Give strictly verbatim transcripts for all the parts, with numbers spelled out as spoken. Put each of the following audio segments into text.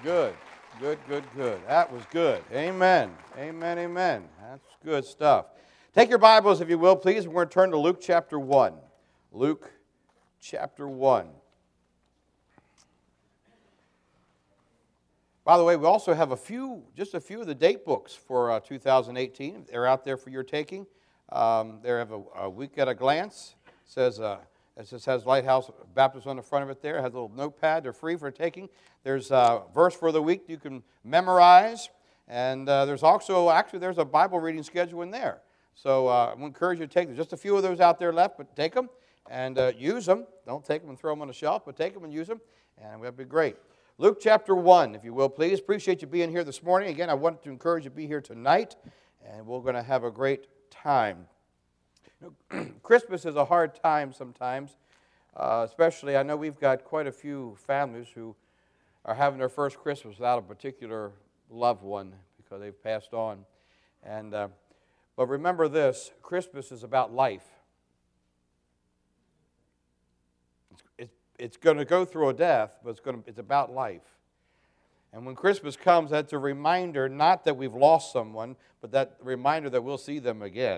Good, good, good, good. That was good. Amen. Amen, amen. That's good stuff. Take your Bibles, if you will, please. We're going to turn to Luke chapter one. Luke chapter one. By the way, we also have a few, just a few of the date books for uh, two thousand eighteen. They're out there for your taking. Um, they have a, a week at a glance. It says, uh, it just has Lighthouse Baptist on the front of it there. It has a little notepad. They're free for taking. There's a verse for the week you can memorize. And uh, there's also, actually, there's a Bible reading schedule in there. So uh, I encourage you to take them. Just a few of those out there left, but take them and uh, use them. Don't take them and throw them on the shelf, but take them and use them, and that'll be great. Luke chapter one, if you will, please. Appreciate you being here this morning. Again, I want to encourage you to be here tonight, and we're going to have a great time. You know, Christmas is a hard time sometimes, uh, especially I know we've got quite a few families who are having their first Christmas without a particular loved one because they've passed on. And uh, but remember this, Christmas is about life. It's, it's, it's going to go through a death, but it's, going to, it's about life. And when Christmas comes, that's a reminder, not that we've lost someone, but that reminder that we'll see them again.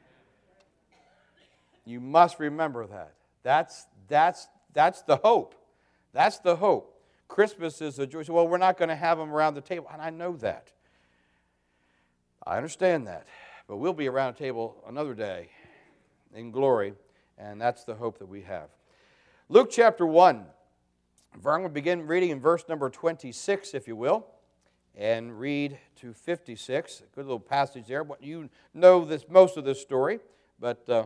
You must remember that. That's, that's, that's the hope. That's the hope. Christmas is a joy. Well, we're not going to have them around the table, and I know that. I understand that. But we'll be around a table another day in glory, and that's the hope that we have. Luke chapter one. I'm going to begin reading in verse number twenty-six, if you will, and read to fifty-six. A good little passage there. You know this most of this story, but uh,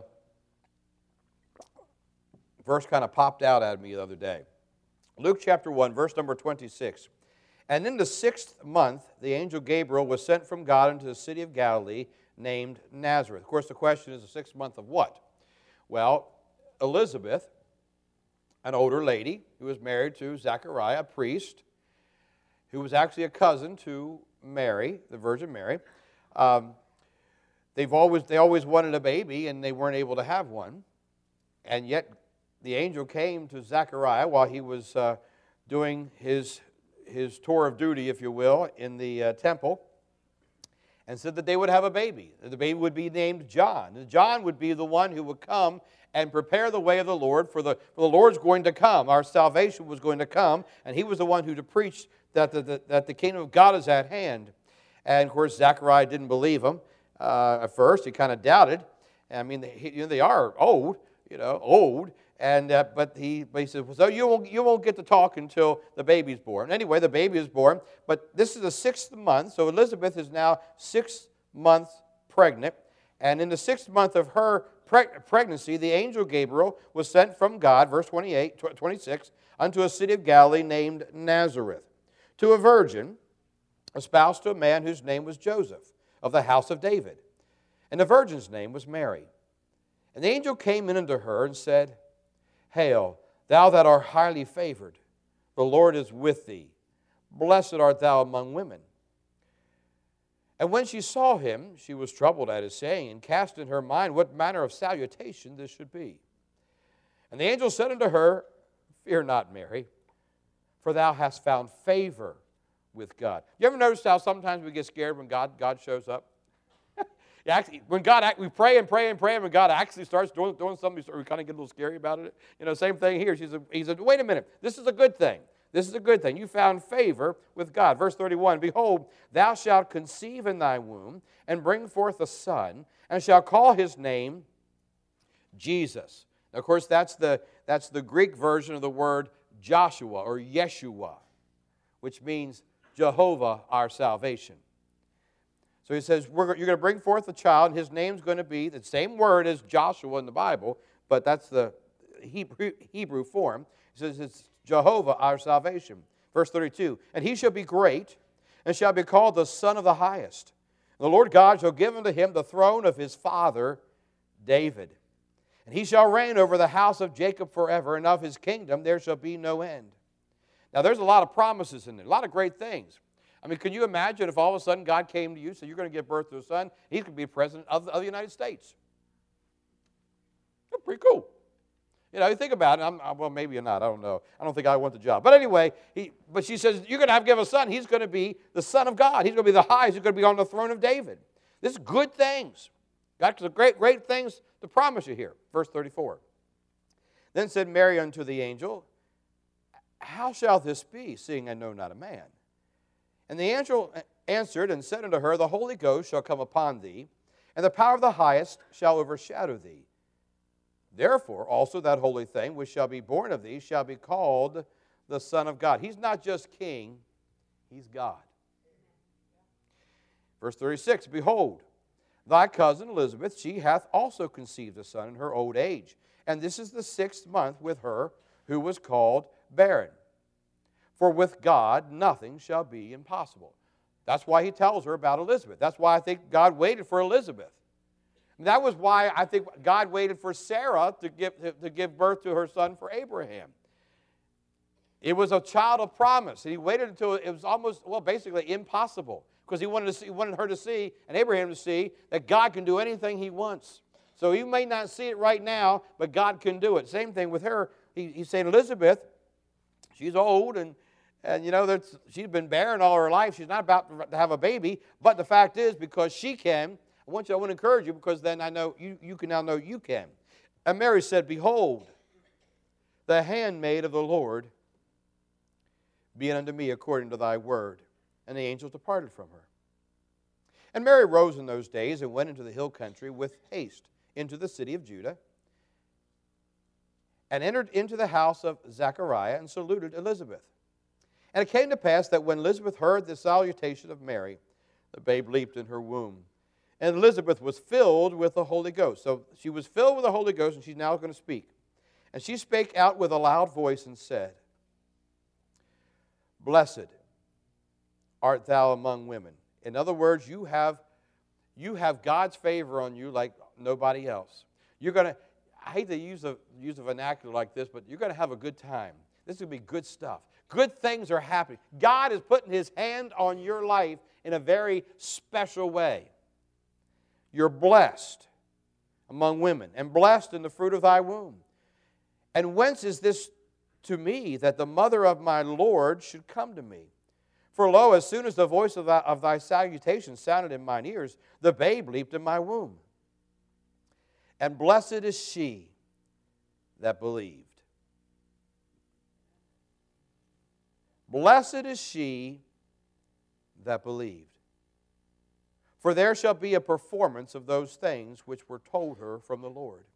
verse kind of popped out at me the other day. Luke chapter one, verse number twenty-six. And in the sixth month, the angel Gabriel was sent from God into the city of Galilee named Nazareth. Of course, the question is the sixth month of what? Well, Elizabeth, an older lady who was married to Zechariah, a priest, who was actually a cousin to Mary, the Virgin Mary. Um, they've always, they always wanted a baby, and they weren't able to have one. And yet, the angel came to Zechariah while he was uh, doing his, his tour of duty, if you will, in the uh, temple, and said that they would have a baby. The baby would be named John. And John would be the one who would come and prepare the way of the Lord, for the, for the Lord's going to come. Our salvation was going to come, and he was the one who to preach that the, the, that the kingdom of God is at hand. And, of course, Zechariah didn't believe him uh, at first. He kind of doubted. I mean, they, you know, they are old, you know, old. And uh, but he but he said, well, so you won't you won't get to talk until the baby's born. Anyway, the baby is born, but this is the sixth month, so Elizabeth is now six months pregnant, and in the sixth month of her preg- pregnancy, the angel Gabriel was sent from God, verse twenty-eight, twenty-six, unto a city of Galilee named Nazareth, to a virgin espoused to a man whose name was Joseph, of the house of David, and the virgin's name was Mary. And the angel came in unto her and said, Hail, thou that art highly favored, the Lord is with thee. Blessed art thou among women. And when she saw him, she was troubled at his saying, and cast in her mind what manner of salutation this should be. And the angel said unto her, Fear not, Mary, for thou hast found favor with God. You ever notice how sometimes we get scared when God, God shows up? Actually, when God, we pray and pray and pray, and when God actually starts doing, doing something, we kind of get a little scary about it. You know, same thing here. She said, he said, wait a minute, this is a good thing. This is a good thing. You found favor with God. Verse thirty-one, Behold, thou shalt conceive in thy womb, and bring forth a son, and shalt call his name Jesus. Now, of course, that's the, that's the Greek version of the word Joshua, or Yeshua, which means Jehovah, our salvation. So he says, We're, you're going to bring forth a child, and his name's going to be the same word as Joshua in the Bible, but that's the Hebrew, Hebrew form. He says, it's Jehovah, our salvation. Verse thirty-two, And he shall be great, and shall be called the Son of the Highest. And the Lord God shall give unto him the throne of his father David. And he shall reign over the house of Jacob forever, and of his kingdom there shall be no end. Now there's a lot of promises in there, a lot of great things. I mean, can you imagine if all of a sudden God came to you and said, you're going to give birth to a son, he's going to be president of the, of the United States? That's pretty cool. You know, you think about it. I'm, I'm, well, maybe you're not. I don't know. I don't think I want the job. But anyway, he, but she says, you're going to have to give a son. He's going to be the Son of God. He's going to be the highest. He's going to be on the throne of David. This is good things. God's great, great things to promise you here. Verse thirty-four. Then said Mary unto the angel, how shall this be, seeing I know not a man? And the angel answered and said unto her, the Holy Ghost shall come upon thee, and the power of the highest shall overshadow thee. Therefore also that holy thing which shall be born of thee shall be called the Son of God. He's not just king, he's God. Verse thirty-six, behold, thy cousin Elizabeth, she hath also conceived a son in her old age. And this is the sixth month with her who was called barren. For with God nothing shall be impossible. That's why he tells her about Elizabeth. That's why I think God waited for Elizabeth. And that was why I think God waited for Sarah to give, to, to give birth to her son for Abraham. It was a child of promise. He waited until it was almost, well, basically impossible. Because he wanted, to see, he wanted her to see, and Abraham to see, that God can do anything he wants. So you may not see it right now, but God can do it. Same thing with her. He, he's saying, Elizabeth, she's old, and, and you know, that's, she's been barren all her life. She's not about to have a baby. But the fact is, because she can, I want you, I want to encourage you, because then I know you, you can now know you can. And Mary said, behold, the handmaid of the Lord, be it unto me according to thy word. And the angel departed from her. And Mary rose in those days and went into the hill country with haste into the city of Judah, and entered into the house of Zechariah and saluted Elizabeth. And it came to pass that when Elizabeth heard the salutation of Mary, the babe leaped in her womb. And Elizabeth was filled with the Holy Ghost. So she was filled with the Holy Ghost, and she's now going to speak. And she spake out with a loud voice and said, blessed art thou among women. In other words, you have, you have God's favor on you like nobody else. You're going to, I hate to use a, use a vernacular like this, but you're going to have a good time. This is going to be good stuff. Good things are happening. God is putting his hand on your life in a very special way. You're blessed among women, and blessed in the fruit of thy womb. And whence is this to me, that the mother of my Lord should come to me? For lo, as soon as the voice of thy, of thy salutation sounded in mine ears, the babe leaped in my womb. And blessed is she that believed. Blessed is she that believed. For there shall be a performance of those things which were told her from the Lord.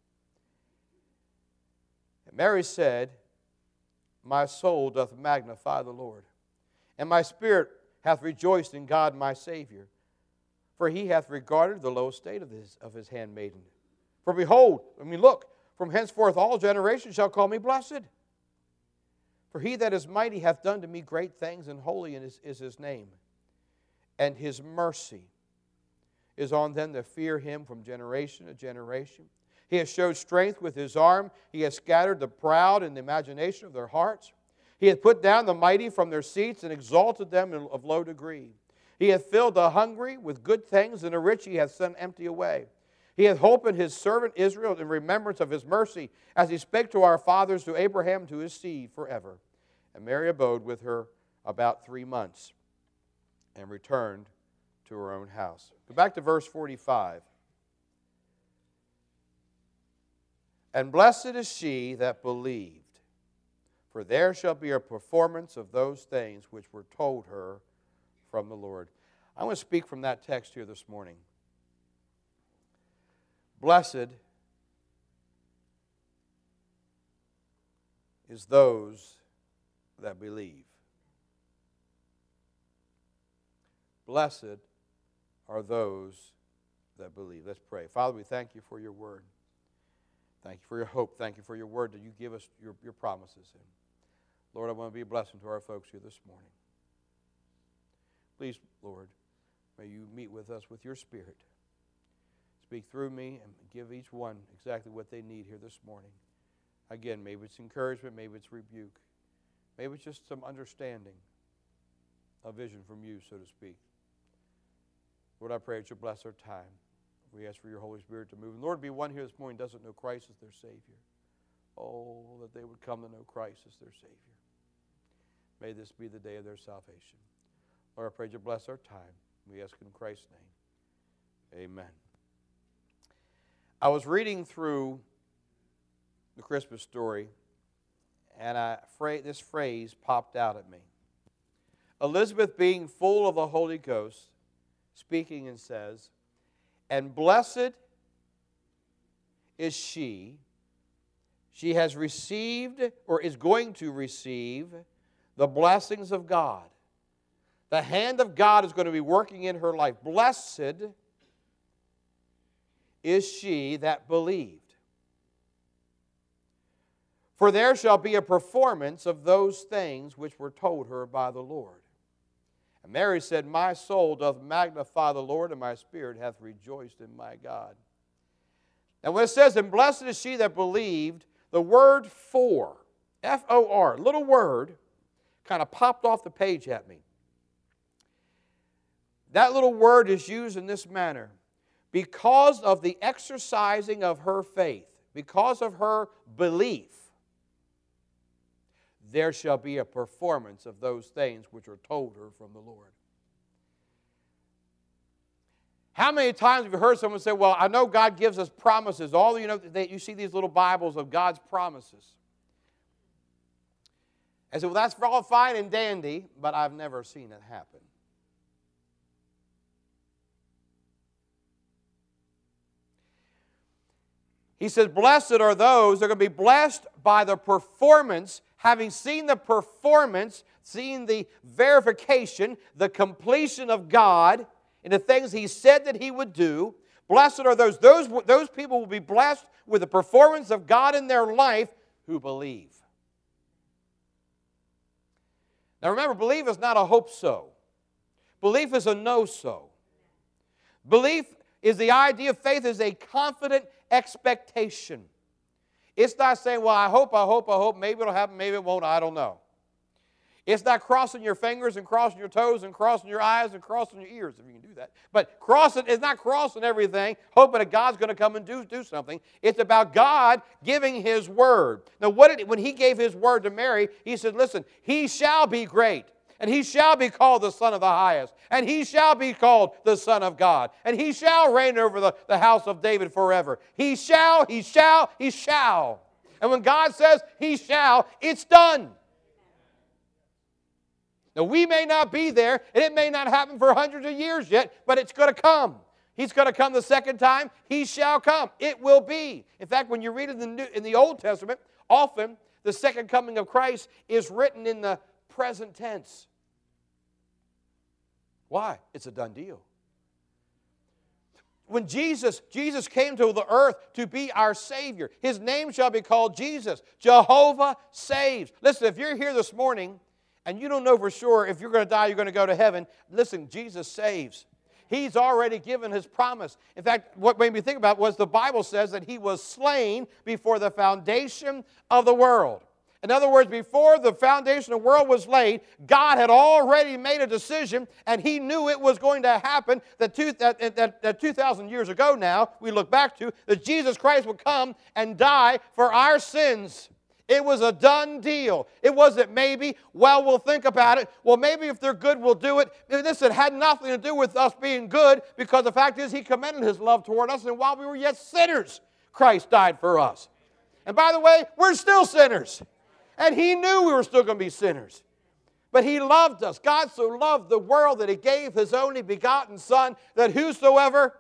And Mary said, my soul doth magnify the Lord, and my spirit hath rejoiced in God my Savior, for he hath regarded the low estate of his, of his handmaiden. For behold, I mean, look, from henceforth all generations shall call me blessed. For he that is mighty hath done to me great things, and holy is, is his name. And his mercy is on them that fear him from generation to generation. He has showed strength with his arm. He has scattered the proud in the imagination of their hearts. He hath put down the mighty from their seats and exalted them of low degree. He hath filled the hungry with good things, and the rich he hath sent empty away. He hath holpen his servant Israel in remembrance of his mercy, as he spake to our fathers, to Abraham, to his seed forever. And Mary abode with her about three months and returned to her own house. Go back to verse forty-five. And blessed is she that believed, for there shall be a performance of those things which were told her from the Lord. I want to speak from that text here this morning. Blessed is those that believe. Blessed are those that believe. Let's pray. Father, we thank you for your word. Thank you for your hope. Thank you for your word that you give us your, your promises in. Lord, I want to be a blessing to our folks here this morning. Please, Lord, may you meet with us with your Spirit. Speak through me and give each one exactly what they need here this morning. Again, maybe it's encouragement, maybe it's rebuke. Maybe it's just some understanding, a vision from you, so to speak. Lord, I pray that you'll bless our time. We ask for your Holy Spirit to move. And Lord, be one here this morning who doesn't know Christ as their Savior. Oh, that they would come to know Christ as their Savior. May this be the day of their salvation. Lord, I pray you bless our time. We ask in Christ's name. Amen. I was reading through the Christmas story, and I, this phrase popped out at me. Elizabeth, being full of the Holy Ghost, speaking and says, and blessed is she, she has received or is going to receive the blessings of God. The hand of God is going to be working in her life. Blessed is she that believed. For there shall be a performance of those things which were told her by the Lord. And Mary said, my soul doth magnify the Lord, and my spirit hath rejoiced in my God. And when it says, and blessed is she that believed, the word for, F O R, little word, kind of popped off the page at me. That little word is used in this manner. Because of the exercising of her faith, because of her belief, there shall be a performance of those things which are told her from the Lord. How many times have you heard someone say, well, I know God gives us promises. All you know, they, you see these little Bibles of God's promises. I said, well, that's all fine and dandy, but I've never seen it happen. He says, blessed are those that are going to be blessed by the performance, having seen the performance, seeing the verification, the completion of God in the things He said that He would do. Blessed are those. Those, those people will be blessed with the performance of God in their life who believe. Now remember, belief is not a hope so. Belief is a know so. Belief is the idea of faith is a confident expectation. It's not saying, well, I hope, I hope, I hope, maybe it'll happen, maybe it won't, I don't know. It's not crossing your fingers and crossing your toes and crossing your eyes and crossing your ears, if you can do that. But crossing is not crossing everything, hoping that God's going to come and do, do something. It's about God giving His word. Now, what did, when He gave His word to Mary, He said, listen, he shall be great. And he shall be called the Son of the Highest. And he shall be called the Son of God. And he shall reign over the, the house of David forever. He shall, he shall, he shall. And when God says he shall, it's done. Now, we may not be there, and it may not happen for hundreds of years yet, but it's going to come. He's going to come the second time. He shall come. It will be. In fact, when you read in the, New, in the Old Testament, often the second coming of Christ is written in the present tense. Why? It's a done deal. When Jesus, Jesus came to the earth to be our Savior, His name shall be called Jesus. Jehovah saves. Listen, if you're here this morning and you don't know for sure if you're going to die, you're going to go to heaven, listen, Jesus saves. He's already given His promise. In fact, what made me think about it was the Bible says that He was slain before the foundation of the world. In other words, before the foundation of the world was laid, God had already made a decision, and He knew it was going to happen that two, that, that, that two thousand years ago now, we look back to, that Jesus Christ would come and die for our sins. It was a done deal. It wasn't maybe, well, we'll think about it. Well, maybe if they're good, we'll do it. This had nothing to do with us being good, because the fact is He commended His love toward us, and while we were yet sinners, Christ died for us. And by the way, we're still sinners. And He knew we were still going to be sinners. But He loved us. God so loved the world that He gave His only begotten Son, that whosoever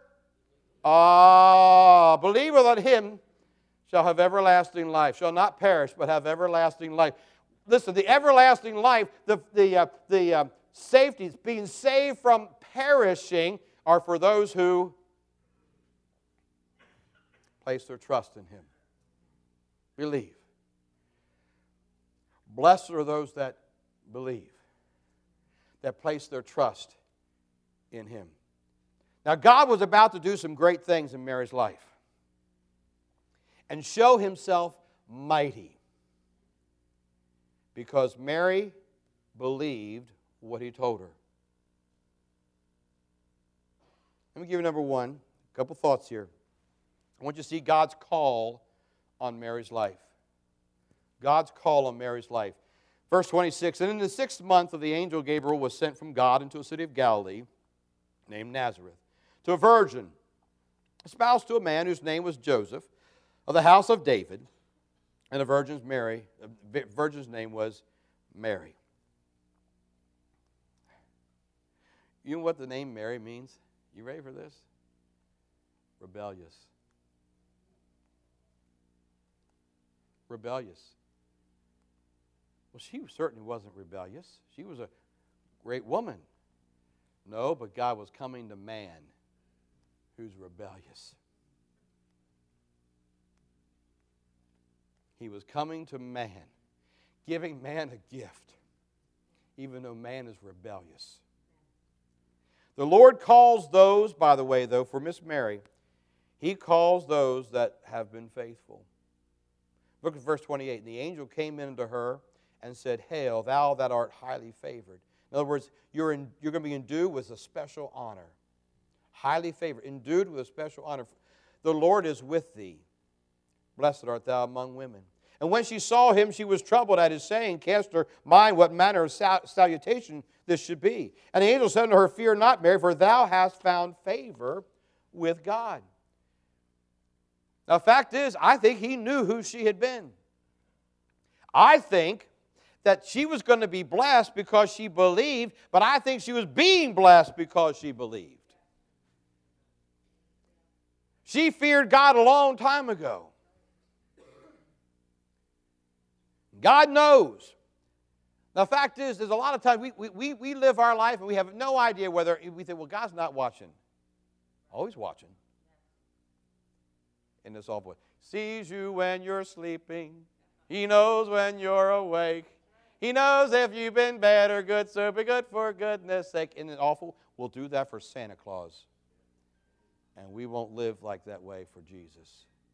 uh, believeth on Him shall have everlasting life, shall not perish, but have everlasting life. Listen, the everlasting life, the, the, uh, the uh, safety, being saved from perishing, are for those who place their trust in Him. Believe. Blessed are those that believe, that place their trust in Him. Now, God was about to do some great things in Mary's life and show Himself mighty, because Mary believed what He told her. Let me give you number one, a couple thoughts here. I want you to see God's call on Mary's life. God's call on Mary's life. Verse twenty-six, and in the sixth month of the angel Gabriel was sent from God into a city of Galilee named Nazareth, to a virgin, espoused to a man whose name was Joseph, of the house of David, and the virgin's Mary, the virgin's name was Mary. You know what the name Mary means? You ready for this? Rebellious. Rebellious. Well, she certainly wasn't rebellious. She was a great woman. No, but God was coming to man who's rebellious. He was coming to man, giving man a gift, even though man is rebellious. The Lord calls those, by the way, though, for Miss Mary, He calls those that have been faithful. Look at verse twenty-eight. And the angel came in to her and said, Hail, thou that art highly favored. In other words, you're, in, you're going to be endued with a special honor. Highly favored, endued with a special honor. The Lord is with thee. Blessed art thou among women. And when she saw him, she was troubled at his saying, cast her mind what manner of salutation this should be. And the angel said unto her, Fear not, Mary, for thou hast found favor with God. Now, the fact is, I think he knew who she had been. I think that she was going to be blessed because she believed, but I think she was being blessed because she believed. She feared God a long time ago. God knows. Now, the fact is, there's a lot of times we, we, we live our life and we have no idea whether we think, well, God's not watching. Always watching. In this all boy. Sees you when you're sleeping. He knows when you're awake. He knows if you've been bad or good, so be good for goodness sake. Isn't it awful? We'll do that for Santa Claus. And we won't live like that way for Jesus.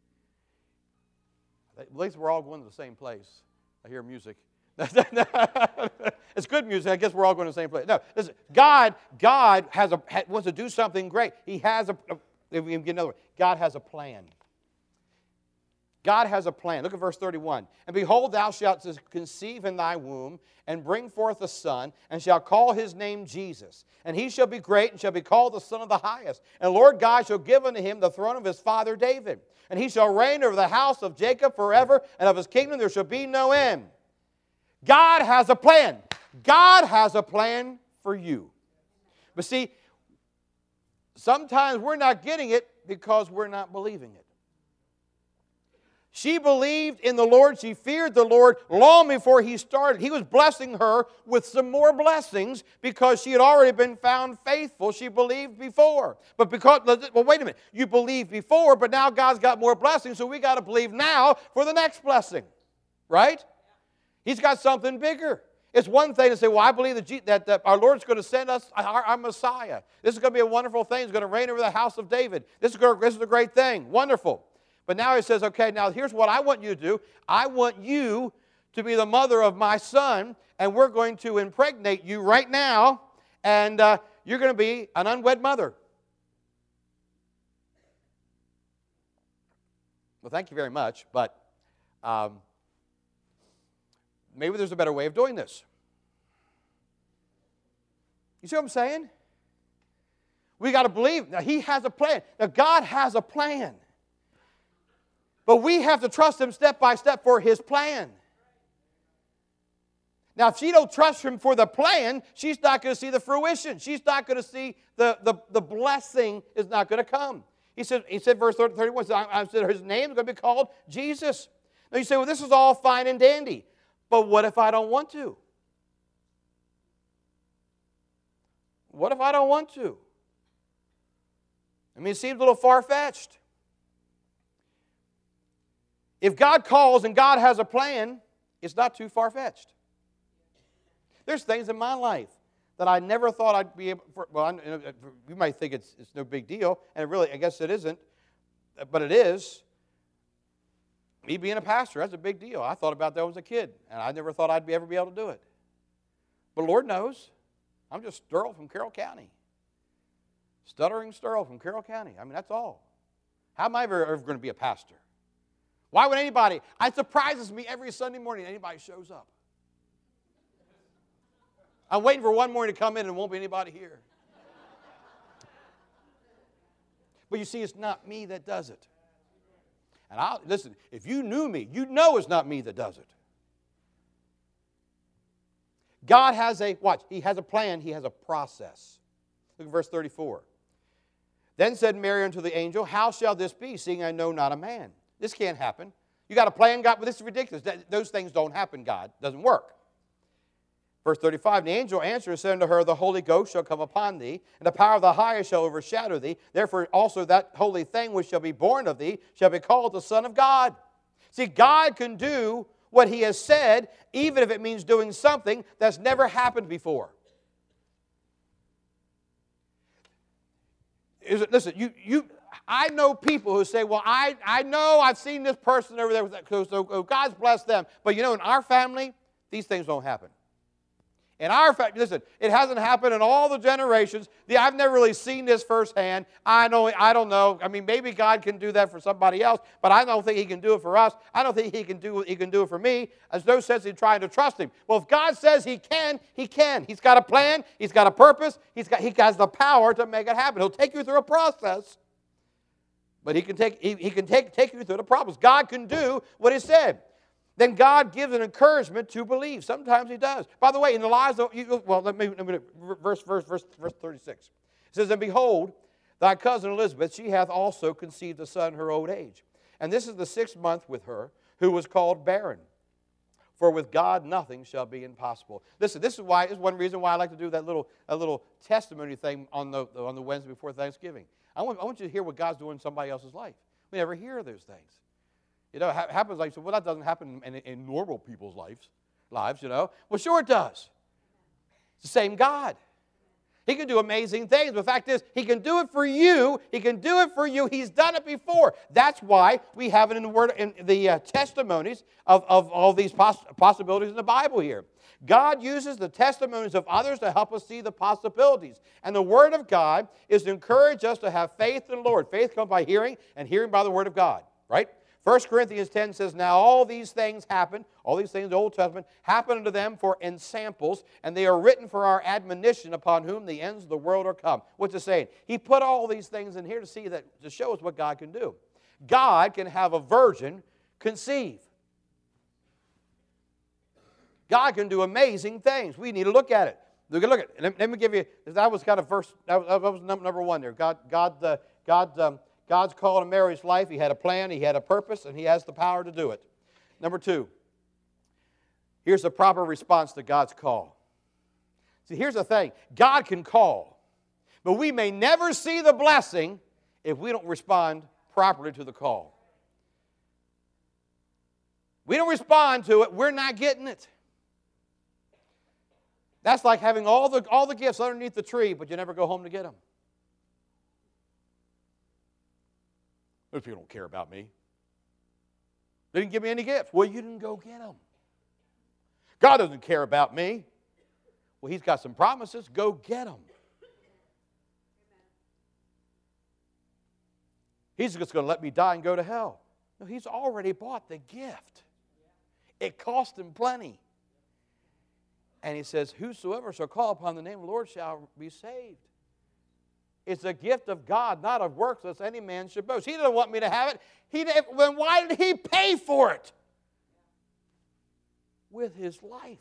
At least we're all going to the same place. I hear music. It's good music. I guess we're all going to the same place. No, listen. God, God has a, wants to do something great. He has a, a if we can get another one, God has a plan. God has a plan. Look at verse thirty-one. And behold, thou shalt conceive in thy womb, and bring forth a son, and shalt call his name Jesus. And he shall be great, and shall be called the Son of the Highest. And the Lord God shall give unto him the throne of his father David. And he shall reign over the house of Jacob forever, and of his kingdom there shall be no end. God has a plan. God has a plan for you. But see, sometimes we're not getting it because we're not believing it. She believed in the Lord. She feared the Lord long before he started. He was blessing her with some more blessings because she had already been found faithful. She believed before. But because, well, wait a minute. You believed before, but now God's got more blessings, so we got to believe now for the next blessing. Right? He's got something bigger. It's one thing to say, well, I believe that, G- that, that our Lord's going to send us our, our Messiah. This is going to be a wonderful thing. He's going to reign over the house of David. This is, going to, this is a great thing. Wonderful. But now he says, okay, now here's what I want you to do. I want you to be the mother of my son, and we're going to impregnate you right now, and uh, you're going to be an unwed mother. Well, thank you very much, but um, maybe there's a better way of doing this. You see what I'm saying? We got to believe. Now, he has a plan. Now, God has a plan. But we have to trust him step by step for his plan. Now, if she don't trust him for the plan, she's not going to see the fruition. She's not going to see the, the, the blessing is not going to come. He said, he said verse thirty-one, I, I said his name is going to be called Jesus. Now you say, well, this is all fine and dandy. But what if I don't want to? What if I don't want to? I mean, it seems a little far-fetched. If God calls and God has a plan, it's not too far-fetched. There's things in my life that I never thought I'd be able to, well, I, you might think it's, it's no big deal, and it really, I guess it isn't, but it is. Me being a pastor, that's a big deal. I thought about that when I was a kid, and I never thought I'd be, ever be able to do it. But Lord knows, I'm just Sterl from Carroll County. Stuttering Sterl from Carroll County. I mean, that's all. How am I ever, ever going to be a pastor? Why would anybody? It surprises me every Sunday morning anybody shows up. I'm waiting for one morning to come in and won't be anybody here. But you see, it's not me that does it. And I'll, listen, if you knew me, you'd know it's not me that does it. God has a, watch, He has a plan, He has a process. Look at verse thirty-four. Then said Mary unto the angel, how shall this be, seeing I know not a man? This can't happen. You got a plan, God, but this is ridiculous. That, those things don't happen, God. It doesn't work. Verse thirty-five, the angel answered and said unto her, the Holy Ghost shall come upon thee, and the power of the highest shall overshadow thee. Therefore also that holy thing which shall be born of thee shall be called the Son of God. See, God can do what He has said, even if it means doing something that's never happened before. Is it, listen, you, you, I know people who say, well, I, I know I've seen this person over there, so, so God's blessed them. But you know, in our family, these things don't happen. In our family, listen, it hasn't happened in all the generations. The, I've never really seen this firsthand. I know, I don't know. I mean, maybe God can do that for somebody else, but I don't think He can do it for us. I don't think He can do He can do it for me. There's no sense in trying to trust Him. Well, if God says He can, He can. He's got a plan. He's got a purpose. He's got, He has the power to make it happen. He'll take you through a process, but He can take He, he can take take you through the problems. God can do what He said. Then God gives an encouragement to believe. Sometimes He does. By the way, in the lives of, you, well, let me, let me verse, verse, verse, verse thirty-six. It says, and behold, thy cousin Elizabeth, she hath also conceived a son in her old age. And this is the sixth month with her, who was called barren. For with God nothing shall be impossible. Listen, this is why, this is one reason why I like to do that little, a little testimony thing on the, on the Wednesday before Thanksgiving. I want, I want you to hear what God's doing in somebody else's life. We never hear those things. You know, it happens like, so, well, that doesn't happen in, in normal people's lives, lives, you know. Well, sure it does. It's the same God. He can do amazing things. The fact is, He can do it for you. He can do it for you. He's done it before. That's why we have it in the word, in the uh, testimonies of, of all these poss possibilities in the Bible here. God uses the testimonies of others to help us see the possibilities. And the Word of God is to encourage us to have faith in the Lord. Faith comes by hearing, and hearing by the Word of God, right? First Corinthians ten says, now all these things happen, all these things in the Old Testament, happen unto them for ensamples, and they are written for our admonition, upon whom the ends of the world are come. What's it saying? He put all these things in here to see that, to show us what God can do. God can have a virgin conceive. God can do amazing things. We need to look at it. Look at, look at. Let, let me give you. That was kind of verse. That was, that was number one there. God, God, uh, God. Um, God's call to Mary's life. He had a plan, He had a purpose, and He has the power to do it. Number two, here's the proper response to God's call. See, here's the thing. God can call, but we may never see the blessing if we don't respond properly to the call. We don't respond to it, we're not getting it. That's like having all the, all the gifts underneath the tree, but you never go home to get them. Those people don't care about me. They didn't give me any gifts. Well, you didn't go get them. God doesn't care about me. Well, He's got some promises. Go get them. He's just going to let me die and go to hell. No, He's already bought the gift. It cost Him plenty. And He says, whosoever shall call upon the name of the Lord shall be saved. It's a gift of God, not of works, lest any man should boast. He doesn't want me to have it. He, then why did He pay for it? With His life.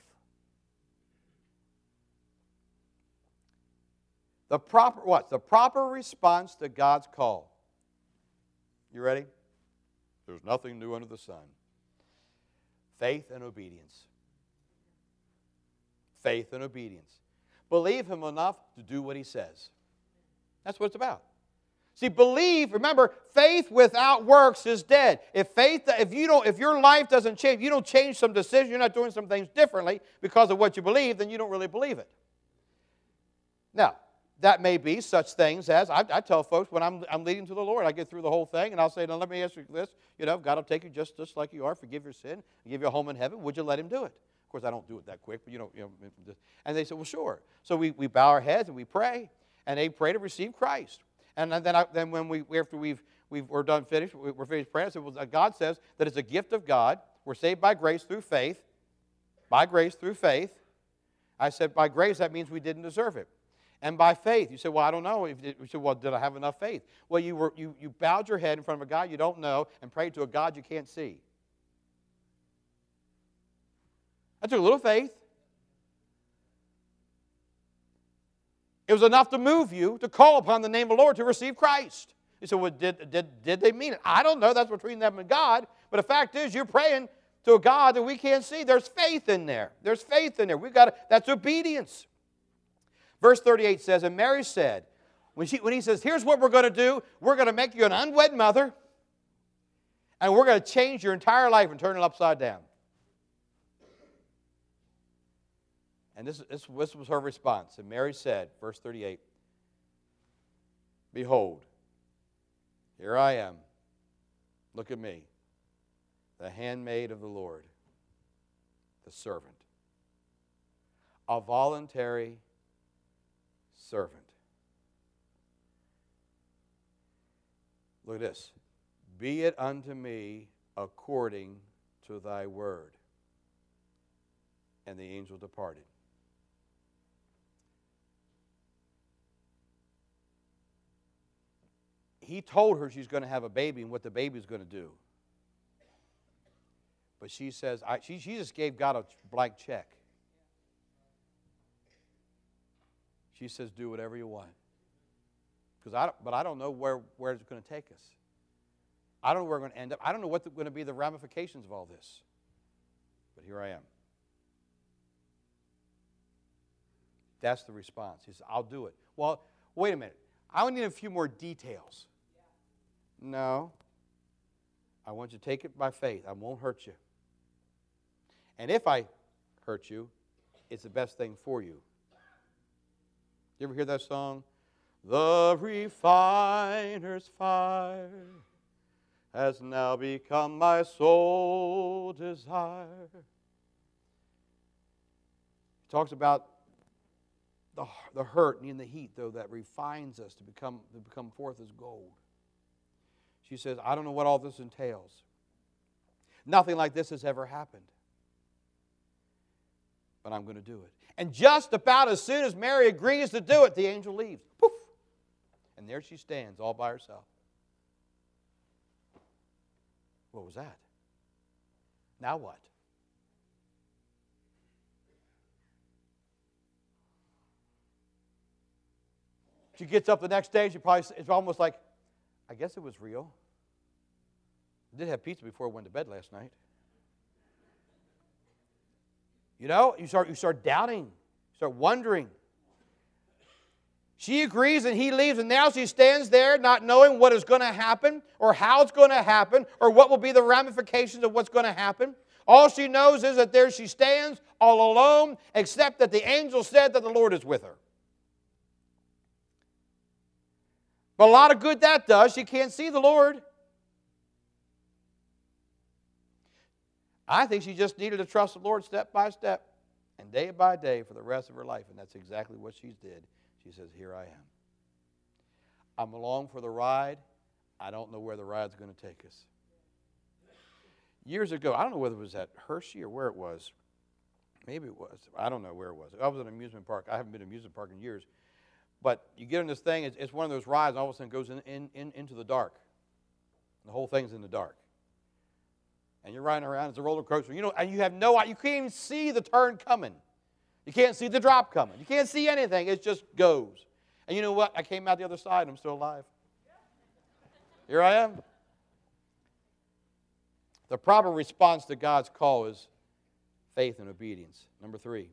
The proper, what? The proper response to God's call. You ready? There's nothing new under the sun. Faith and obedience. Faith and obedience. Believe Him enough to do what He says. That's what it's about. See, believe, remember, faith without works is dead. If faith, if you don't, if your life doesn't change, you don't change some decision, you're not doing some things differently because of what you believe, then you don't really believe it. Now, that may be such things as, I, I tell folks when I'm, I'm leading to the Lord, I get through the whole thing, and I'll say, now let me ask you this, you know, God will take you just, just like you are, forgive your sin, and give you a home in heaven. Would you let Him do it? Of course, I don't do it that quick, but you know, you know and they say, well, sure. So we, we bow our heads and we pray. And they pray to receive Christ. And then, I, then when we, after we've, We've, we're done finished. We're finished praying. So God says that it's a gift of God. We're saved by grace through faith. By grace through faith. I said by grace, that means we didn't deserve it. And by faith. You say, well, I don't know. You said, well, did I have enough faith? Well, you, were, you, you bowed your head in front of a God you don't know and prayed to a God you can't see. That took a little faith. It was enough to move you to call upon the name of the Lord to receive Christ. You say, well, did, did, did they mean it? I don't know. That's between them and God. But the fact is, you're praying to a God that we can't see. There's faith in there. There's faith in there. We've got to, that's obedience. Verse thirty-eight says, and Mary said, when, she, when he says, here's what we're going to do. We're going to make you an unwed mother, and we're going to change your entire life and turn it upside down. And this, this, this was her response. And Mary said, verse thirty-eight, behold, here I am. Look at me, the handmaid of the Lord, the servant, a voluntary servant. Look at this. Be it unto me according to thy word. And the angel departed. He told her she's going to have a baby and what the baby's going to do. But she says, I, she, she just gave God a blank check. She says, do whatever you want. Because I don't, but I don't know where, where it's going to take us. I don't know where we're going to end up. I don't know what's going to be the ramifications of all this. But here I am. That's the response. He says, I'll do it. Well, wait a minute. I need a few more details. No. I want you to take it by faith. I won't hurt you. And if I hurt you, it's the best thing for you. You ever hear that song? The refiner's fire has now become my sole desire. He talks about the, the hurt and the heat, though, that refines us to become, to become forth as gold. She says, I don't know what all this entails. Nothing like this has ever happened. But I'm going to do it. And just about as soon as Mary agrees to do it, the angel leaves. Poof! And there she stands all by herself. What was that? Now what? She gets up the next day, she probably, it's almost like, I guess it was real. I did have pizza before I went to bed last night. You know, you start, you start doubting, you start wondering. She agrees and he leaves, and now she stands there not knowing what is going to happen or how it's going to happen or what will be the ramifications of what's going to happen. All she knows is that there she stands all alone, except that the angel said that the Lord is with her. But a lot of good that does. She can't see the Lord. I think she just needed to trust the Lord step by step and day by day for the rest of her life. And that's exactly what she did. She says, here I am. I'm along for the ride. I don't know where the ride's going to take us. Years ago, I don't know whether it was at Hershey or where it was. Maybe it was. I don't know where it was. I was at an amusement park. I haven't been to an amusement park in years. But you get in this thing, it's, it's one of those rides, and all of a sudden it goes in, in, in, into the dark. The whole thing's in the dark. And you're riding around, it's a roller coaster. You know, and you have no idea, you can't even see the turn coming. You can't see the drop coming. You can't see anything. It just goes. And you know what? I came out the other side and I'm still alive. Here I am. The proper response to God's call is faith and obedience. Number three,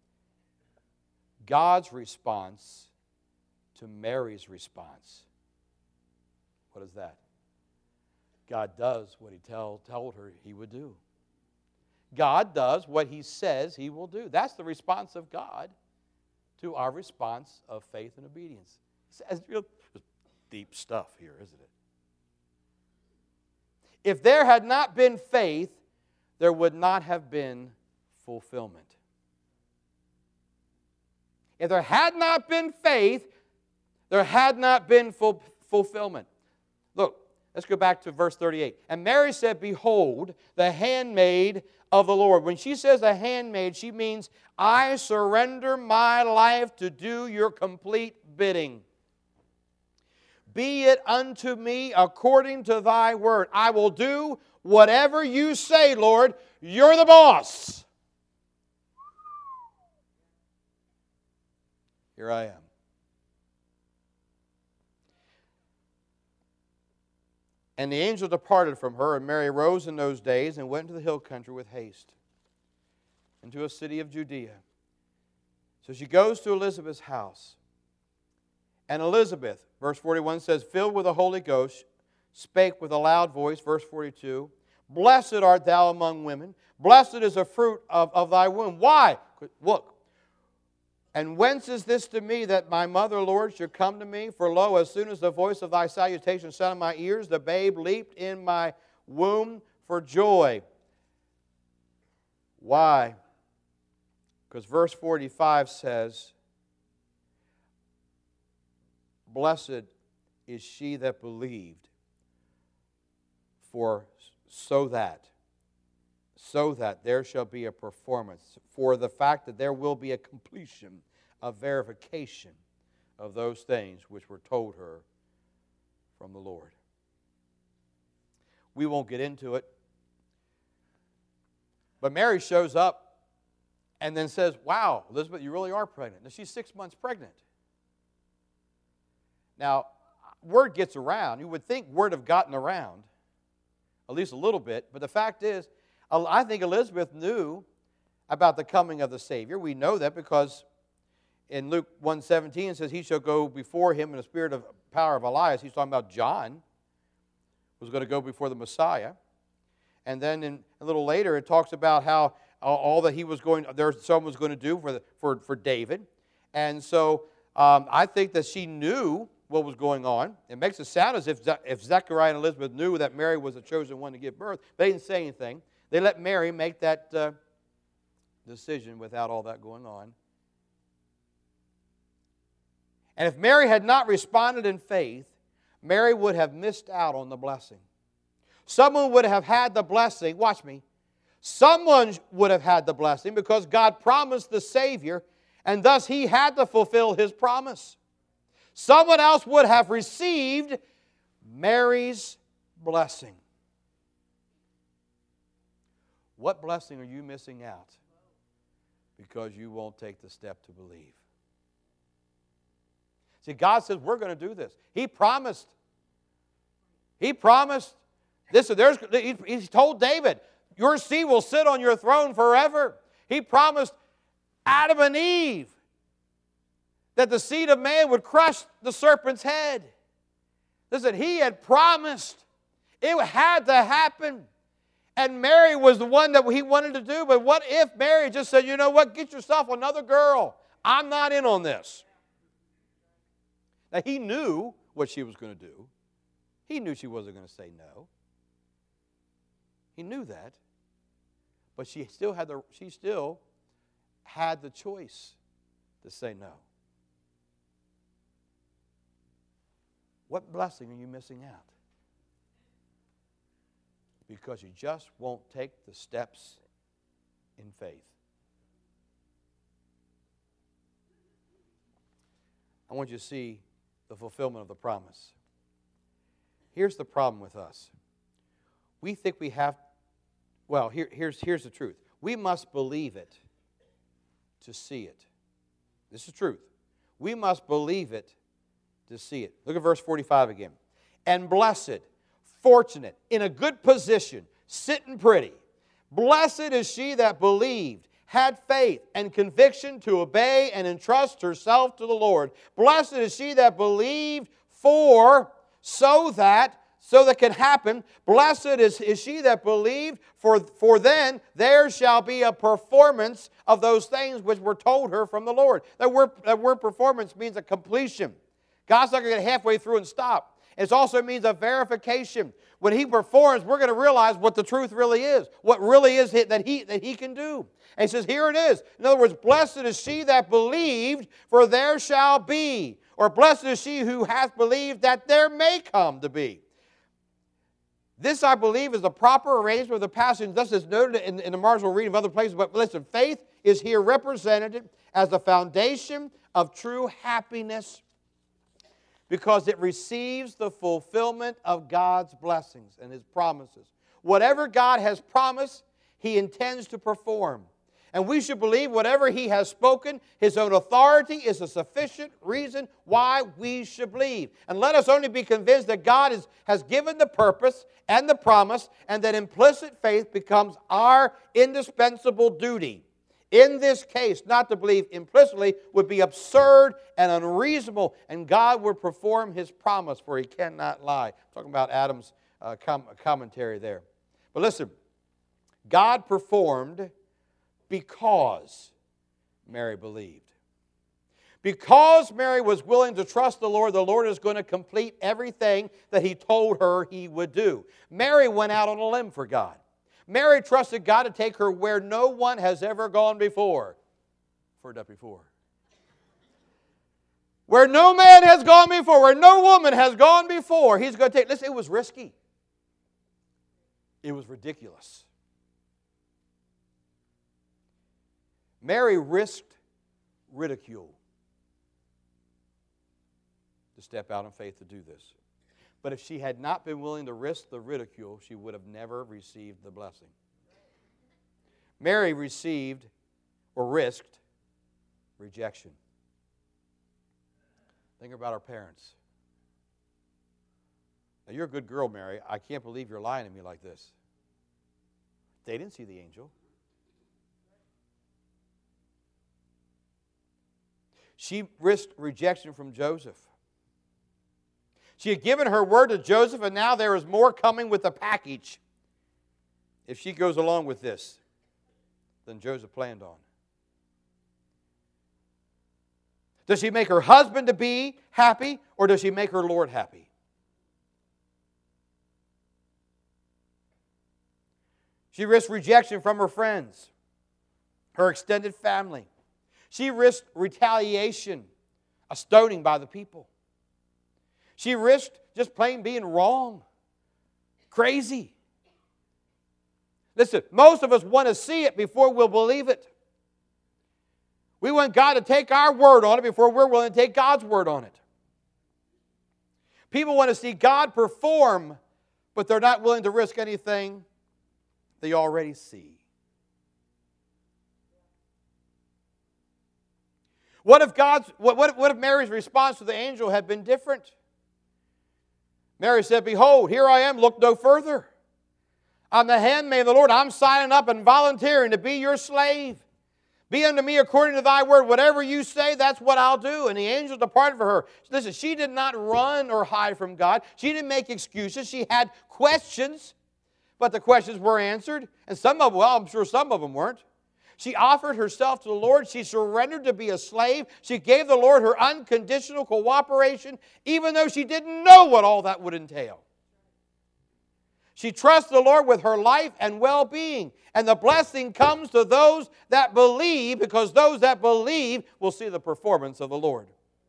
God's response to Mary's response. What is that? God does what he tell, told her he would do. God does what he says he will do. That's the response of God to our response of faith and obedience. It's real deep stuff here, isn't it? If there had not been faith, there would not have been fulfillment. If there had not been faith, there had not been full fulfillment. Look, Let's go back to verse thirty-eight. And Mary said, behold, the handmaid of the Lord. When she says a handmaid, she means, I surrender my life to do your complete bidding. Be it unto me according to thy word. I will do whatever you say, Lord. You're the boss. Here I am. And the angel departed from her, and Mary rose in those days and went into the hill country with haste, into a city of Judea. So she goes to Elizabeth's house. And Elizabeth, verse forty-one says, filled with the Holy Ghost, spake with a loud voice, verse forty-two, blessed art thou among women, blessed is the fruit of, of thy womb. Why? Look. And whence is this to me that my mother, Lord, should come to me? For lo, as soon as the voice of thy salutation sounded in my ears, the babe leaped in my womb for joy. Why? Because verse forty-five says, blessed is she that believed, for so that, so that there shall be a performance, for the fact that there will be a completion, a verification of those things which were told her from the Lord. We won't get into it, but Mary shows up and then says, wow, Elizabeth, you really are pregnant. Now, she's six months pregnant. Now, word gets around. You would think word have gotten around, at least a little bit, but the fact is, I think Elizabeth knew about the coming of the Savior. We know that because in Luke one seventeen it says, he shall go before him in the spirit of power of Elias. He's talking about John, who was going to go before the Messiah. And then in, a little later it talks about how all that he was going, there someone was going to do for, the, for, for David. And so um, I think that she knew what was going on. It makes it sound as if, if Zechariah and Elizabeth knew that Mary was the chosen one to give birth. They didn't say anything. They let Mary make that uh, decision without all that going on. And if Mary had not responded in faith, Mary would have missed out on the blessing. Someone would have had the blessing. Watch me. Someone would have had the blessing because God promised the Savior, and thus He had to fulfill His promise. Someone else would have received Mary's blessing. What blessing are you missing out because you won't take the step to believe? See, God says we're going to do this. He promised. He promised. This, there's, he, he told David, your seed will sit on your throne forever. He promised Adam and Eve that the seed of man would crush the serpent's head. Listen, He had promised. It had to happen. And Mary was the one that He wanted to do. But what if Mary just said, you know what, get yourself another girl. I'm not in on this. Now, He knew what she was going to do. He knew she wasn't going to say no. He knew that. But she still had the, she still had the choice to say no. What blessing are you missing out? Because you just won't take the steps in faith. I want you to see the fulfillment of the promise. Here's the problem with us. We think we have, well, here, here's, here's the truth. We must believe it to see it. This is truth. We must believe it to see it. Look at verse forty-five again. And blessed, fortunate, in a good position, sitting pretty. Blessed is she that believed, had faith and conviction to obey and entrust herself to the Lord. Blessed is she that believed for, so that, so that can happen. Blessed is, is she that believed, for, for then there shall be a performance of those things which were told her from the Lord. That word, that word performance means a completion. God's not going to get halfway through and stop. It also means a verification. When He performs, we're going to realize what the truth really is, what really is that He, that he can do. And He says, here it is. In other words, blessed is she that believed, for there shall be. Or blessed is she who hath believed, that there may come to be. This, I believe, is the proper arrangement of the passage. Thus is noted in, in the marginal reading of other places. But listen, faith is here represented as the foundation of true happiness because it receives the fulfillment of God's blessings and His promises. Whatever God has promised, He intends to perform. And we should believe whatever He has spoken, His own authority is a sufficient reason why we should believe. And let us only be convinced that God is, has given the purpose and the promise, and that implicit faith becomes our indispensable duty. In this case, not to believe implicitly would be absurd and unreasonable, and God would perform His promise, for He cannot lie. I'm talking about Adam's uh, com- commentary there. But listen, God performed because Mary believed. Because Mary was willing to trust the Lord, the Lord is going to complete everything that He told her He would do. Mary went out on a limb for God. Mary trusted God to take her where no one has ever gone before. Heard that before. Where no man has gone before, where no woman has gone before, He's going to take. Listen, it was risky. It was ridiculous. Mary risked ridicule to step out in faith to do this. But if she had not been willing to risk the ridicule, she would have never received the blessing. Mary received or risked rejection. Think about our parents. Now, you're a good girl, Mary. I can't believe you're lying to me like this. They didn't see the angel. She risked rejection from Joseph. She had given her word to Joseph, and now there is more coming with the package if she goes along with this than Joseph planned on. Does she make her husband to be happy, or does she make her Lord happy? She risked rejection from her friends, her extended family. She risked retaliation, a stoning by the people. She risked just plain being wrong, crazy. Listen, most of us want to see it before we'll believe it. We want God to take our word on it before we're willing to take God's word on it. People want to see God perform, but they're not willing to risk anything they already see. What if God's what, what, what if Mary's response to the angel had been different? Mary said, "Behold, here I am, look no further. I'm the handmaid of the Lord. I'm signing up and volunteering to be your slave. Be unto me according to thy word. Whatever you say, that's what I'll do." And the angel departed from her. Listen, she did not run or hide from God. She didn't make excuses. She had questions, but the questions were answered. And some of them, well, I'm sure some of them weren't. She offered herself to the Lord. She surrendered to be a slave. She gave the Lord her unconditional cooperation, even though she didn't know what all that would entail. She trusts the Lord with her life and well-being. And the blessing comes to those that believe, because those that believe will see the performance of the Lord.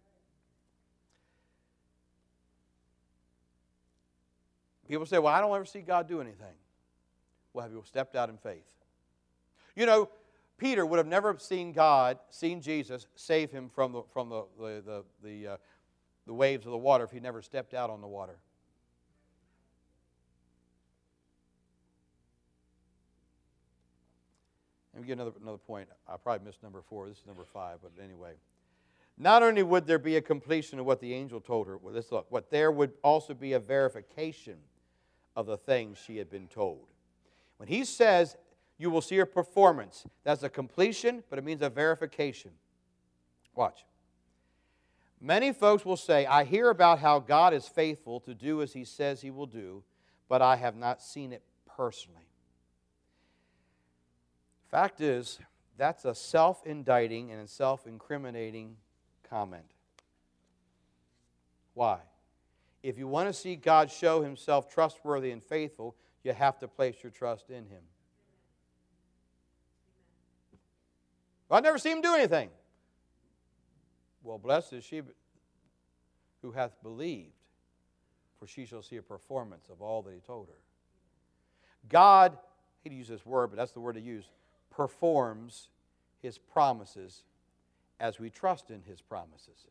People say, well, I don't ever see God do anything. Well, have you stepped out in faith? You know, Peter would have never seen God, seen Jesus, save him from the, from the, the, the, the, uh, the waves of the water if he never stepped out on the water. Let me get another, another point. I probably missed number four. This is number five, but anyway. Not only would there be a completion of what the angel told her, well, this, look, but there would also be a verification of the things she had been told. When he says, you will see her performance, that's a completion, but it means a verification. Watch. Many folks will say, I hear about how God is faithful to do as He says He will do, but I have not seen it personally. Fact is, that's a self-indicting and a self-incriminating comment. Why? If you want to see God show Himself trustworthy and faithful, you have to place your trust in Him. Well, I've never seen Him do anything. Well, blessed is she who hath believed, for she shall see a performance of all that He told her. God, I hate to use this word, but that's the word to use, performs His promises as we trust in His promises.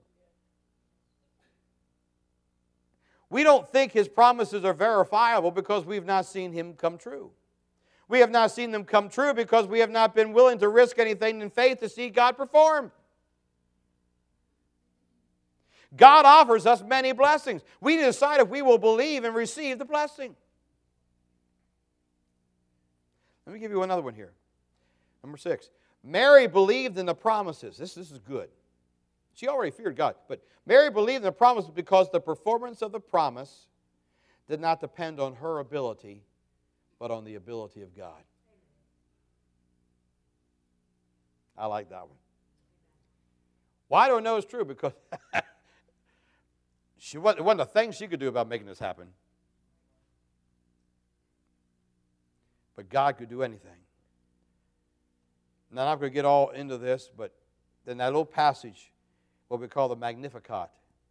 We don't think His promises are verifiable because we've not seen Him come true. We have not seen them come true because we have not been willing to risk anything in faith to see God perform. God offers us many blessings. We decide if we will believe and receive the blessing. Let me give you another one here. Number six. Mary believed in the promises. This, this is good. She already feared God. But Mary believed in the promises because the performance of the promise did not depend on her ability, but on the ability of God. I like that one. Why do I know it's true? Because she wasn't, it wasn't a thing she could do about making this happen. But God could do anything. Now, I'm not going to get all into this, but then that little passage, what we call the Magnificat.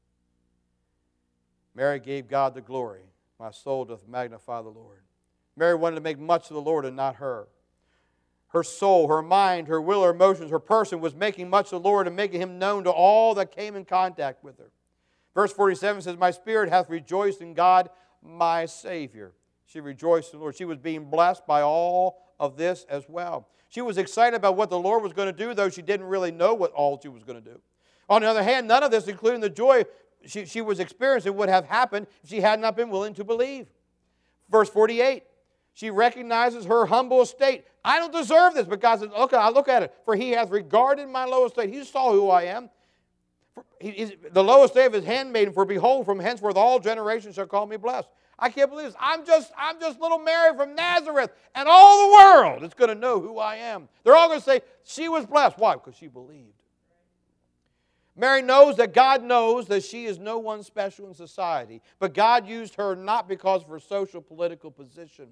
Mary gave God the glory. My soul doth magnify the Lord. Mary wanted to make much of the Lord and not her. Her soul, her mind, her will, her emotions, her person was making much of the Lord and making Him known to all that came in contact with her. Verse forty-seven says, my spirit hath rejoiced in God, my Savior. She rejoiced in the Lord. She was being blessed by all of this as well. She was excited about what the Lord was going to do, though she didn't really know what all she was going to do. On the other hand, none of this, including the joy she, she was experiencing, would have happened if she had not been willing to believe. Verse forty-eight, she recognizes her humble estate. I don't deserve this, but God says, okay, I look at it. For He hath regarded my low estate. He saw who I am. For he, the low estate of His handmaiden, for behold, from henceforth all generations shall call me blessed. I can't believe this. I'm just, I'm just little Mary from Nazareth, and all the world is going to know who I am. They're all going to say, she was blessed. Why? Because she believed. Mary knows that God knows that she is no one special in society, but God used her not because of her social political position.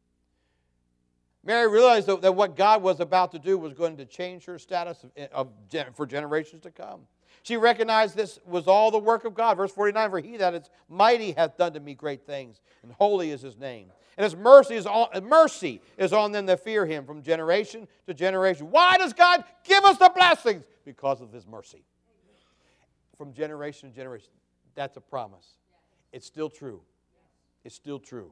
Mary realized that, that what God was about to do was going to change her status of, of, for generations to come. She recognized this was all the work of God. Verse forty-nine, for He that is mighty hath done to me great things, and holy is His name. And His mercy is on, mercy is on them that fear Him from generation to generation. Why does God give us the blessings? Because of His mercy. From generation to generation. That's a promise. It's still true. It's still true.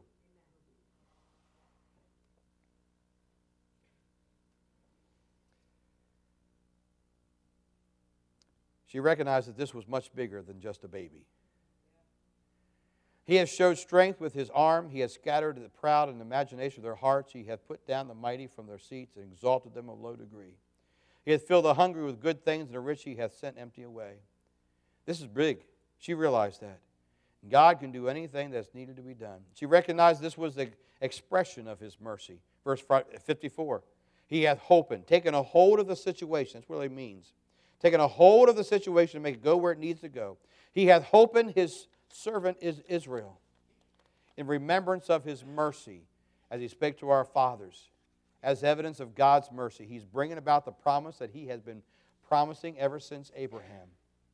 She recognized that this was much bigger than just a baby. He has showed strength with His arm. He has scattered the proud in the imagination of their hearts. He hath put down the mighty from their seats and exalted them of low degree. He hath filled the hungry with good things, and the rich He hath sent empty away. This is big. She realized that. God can do anything that's needed to be done. She recognized this was the expression of His mercy. Verse fifty-four. He hath holpen, taken a hold of the situation. That's what it means. Taking a hold of the situation to make it go where it needs to go. He hath holpen His servant is Israel in remembrance of His mercy as He spake to our fathers. As evidence of God's mercy, He's bringing about the promise that He has been promising ever since Abraham.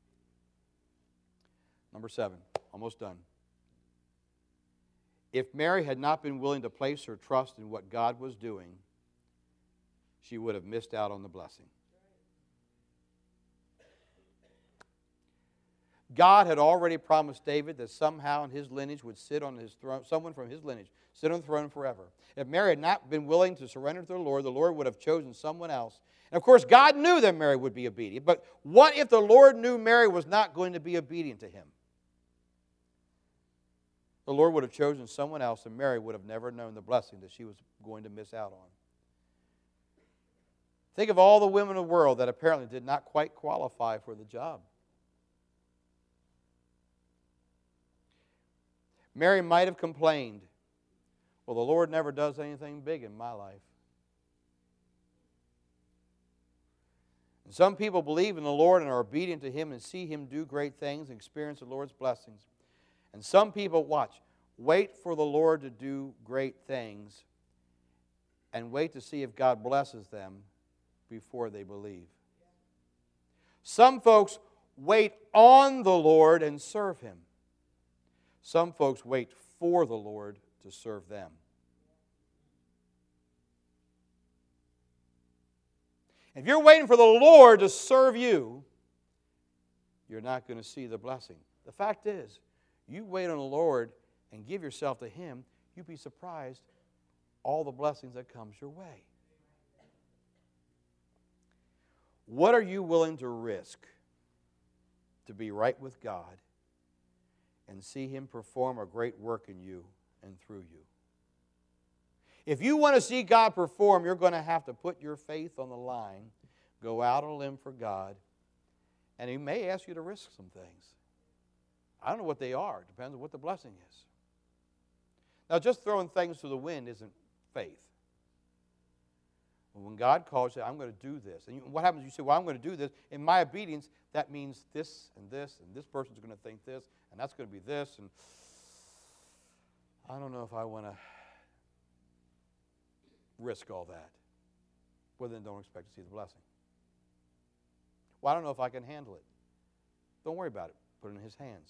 Number seven, almost done. If Mary had not been willing to place her trust in what God was doing, she would have missed out on the blessing. God had already promised David that somehow in his lineage would sit on his throne, someone from his lineage, sit on the throne forever. If Mary had not been willing to surrender to the Lord, the Lord would have chosen someone else. And of course, God knew that Mary would be obedient. But what if the Lord knew Mary was not going to be obedient to Him? The Lord would have chosen someone else, and Mary would have never known the blessing that she was going to miss out on. Think of all the women of the world that apparently did not quite qualify for the job. Mary might have complained, well, the Lord never does anything big in my life. And some people believe in the Lord and are obedient to Him and see Him do great things and experience the Lord's blessings. And some people, watch, wait for the Lord to do great things and wait to see if God blesses them before they believe. Some folks wait on the Lord and serve Him. Some folks wait for the Lord to serve them. If you're waiting for the Lord to serve you, you're not going to see the blessing. The fact is, you wait on the Lord and give yourself to Him, you'd be surprised all the blessings that comes your way. What are you willing to risk to be right with God and see Him perform a great work in you and through you? If you want to see God perform, you're going to have to put your faith on the line, go out on a limb for God, and He may ask you to risk some things. I don't know what they are. It depends on what the blessing is. Now, just throwing things to the wind isn't faith. When God calls you, I'm going to do this. And you, what happens? You say, well, I'm going to do this. In my obedience, that means this and this, and this person's going to think this, and that's going to be this. And I don't know if I want to risk all that. Well, then don't expect to see the blessing. Well, I don't know if I can handle it. Don't worry about it. Put it in His hands.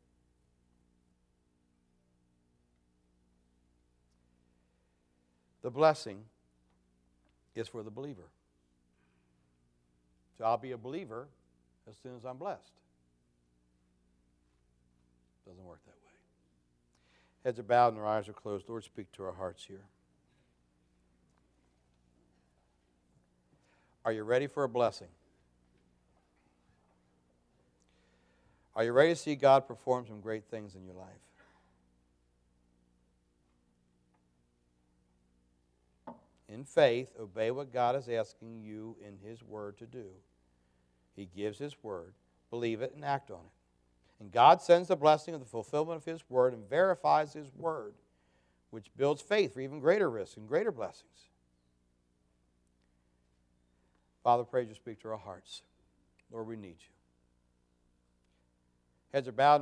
The blessing is for the believer. So I'll be a believer as soon as I'm blessed. Doesn't work that way. Heads are bowed and our eyes are closed. Lord, speak to our hearts here. Are you ready for a blessing? Are you ready to see God perform some great things in your life? In faith, obey what God is asking you in His Word to do. He gives His Word. Believe it and act on it. And God sends the blessing of the fulfillment of His Word and verifies His Word, which builds faith for even greater risks and greater blessings. Father, pray you speak to our hearts. Lord, we need you. Heads are bowed.